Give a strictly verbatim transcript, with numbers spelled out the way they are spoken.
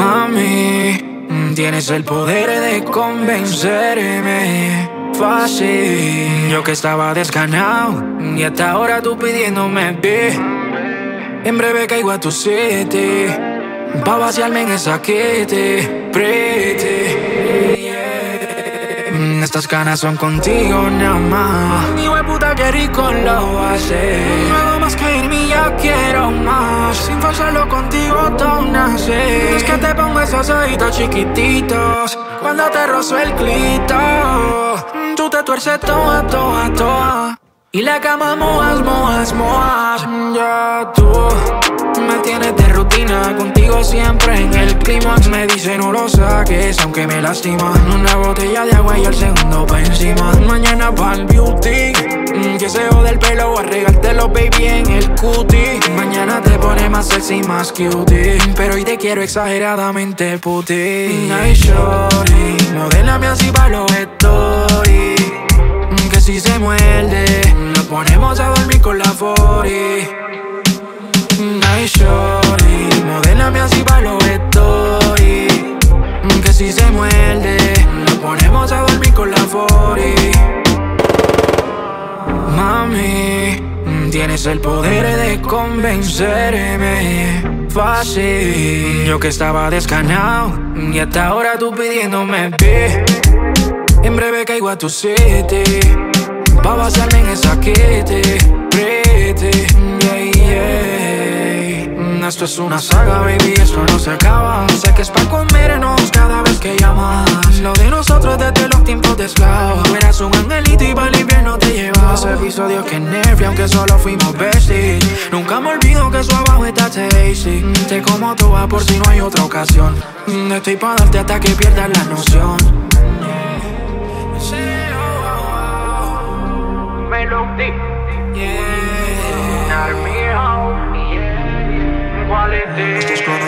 Mami, tienes el poder de convencerme fácil. Yo que estaba desganado y hasta ahora tú pidiéndome ve. En breve caigo a tu city pa' vaciarme en esa kitty pretty, yeah. Estas ganas son contigo nada más. Mi hueputa que rico lo hace. No hago más que irme y ya quiero más. Sin forzarlo contigo todo nace. Es que te pongo esos ojitos chiquititos cuando te rozo el clito. Tú te tuerces toda, toda, toda y la cama mojas, mojas, mojas. Ya tú me tienes de rutina, contigo siempre en el clímax. Me dice no lo saques, aunque me lastima. Una botella de agua y el segundo pa' encima. Mañana pa'l beauty, mm, que se jode el pelo o a regártelo, baby, en el cutie. Mañana te pone más sexy, más cutie, pero hoy te quiero exageradamente puti. Ay, shorty, modélame así pa' los stories, que si se muerde nos ponemos a dormir con la forty. Ay, shorty, modélame así pa' los stories, que si se muerde nos ponemos a dormir con la forty. Mami, tienes el poder de convencerme fácil. Yo que estaba desganado y hasta ahora tú pidiéndome ve. En breve caigo a tu city pa' vaciarme en esa kitty pretty, yeah, yeah. Esto es una saga, baby, esto no se acaba. Sé que es pa' comernos cada vez que llamas. Lo de nosotros desde los tiempos de esclavos. Tú eras un angelito y para el invierno te llevaba. Ese episodio que nervia, aunque solo fuimos besties. Nunca me olvido que su abajo está tasty. Te como toda por si no hay otra ocasión. Estoy pa' darte hasta que pierdas la noción. Melody, Yeah. Army House, yeah. Quality.